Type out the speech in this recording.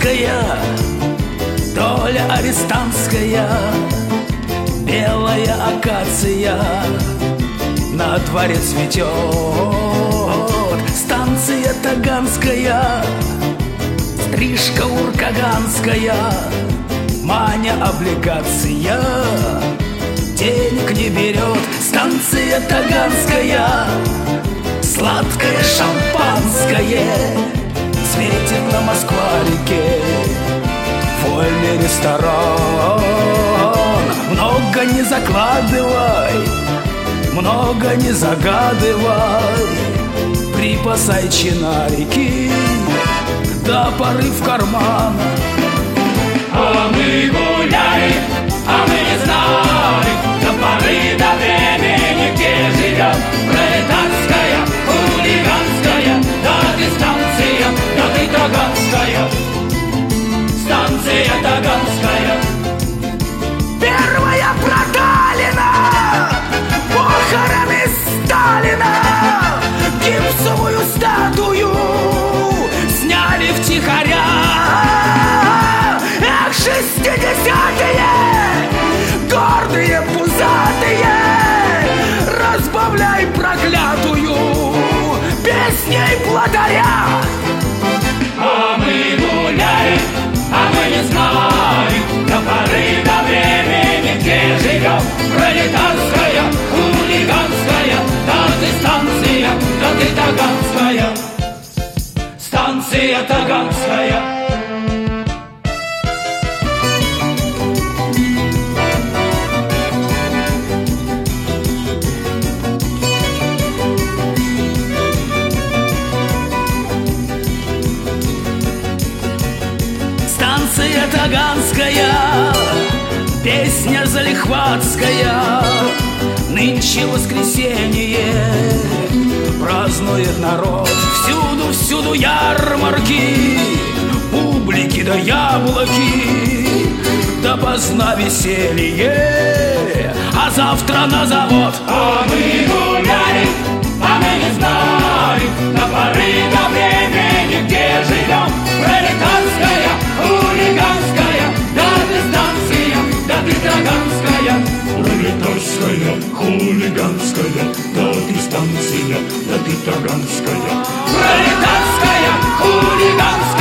Таганская, доля арестантская, белая акация на дворе цветет. Станция Таганская, стрижка уркаганская, Маня облигация денег не берет. Станция Таганская, сладкое шампанское светит на Москва-реке. Вольный ресторан, много не закладывай, много не загадывай, припасай чинарики до поры в карман. А мы гуляем, а мы не знаем до поры до времени, где живем. Пролетарская, хулиганская, да ты станция, да ты таганская, станция таганская. Первая проталина, похороны Сталина, гипсовую статую сняли втихаря. Эх, 60-е, гордые, пузатые, разбавляй проклятую песней плотаря. А мы гуляем, а мы не знаем до поры до времени, где живем. Пролетарская, хулиганская, да ты станция, да ты таганская, станция таганская. Станция Таганская, песня залихватская, нынче воскресенье, празднует народ. Всюду, всюду ярмарки, бублики да яблоки, да поздна веселье, а завтра на завод. А мы гуляем, а мы не знаем до поры до времени, где живем. Пролетарская, хулиганская, да ты станция, да ты таганская. Пролетарская, хулиганская, да ты станция, да ты таганская. Пролетарская, хулиганская.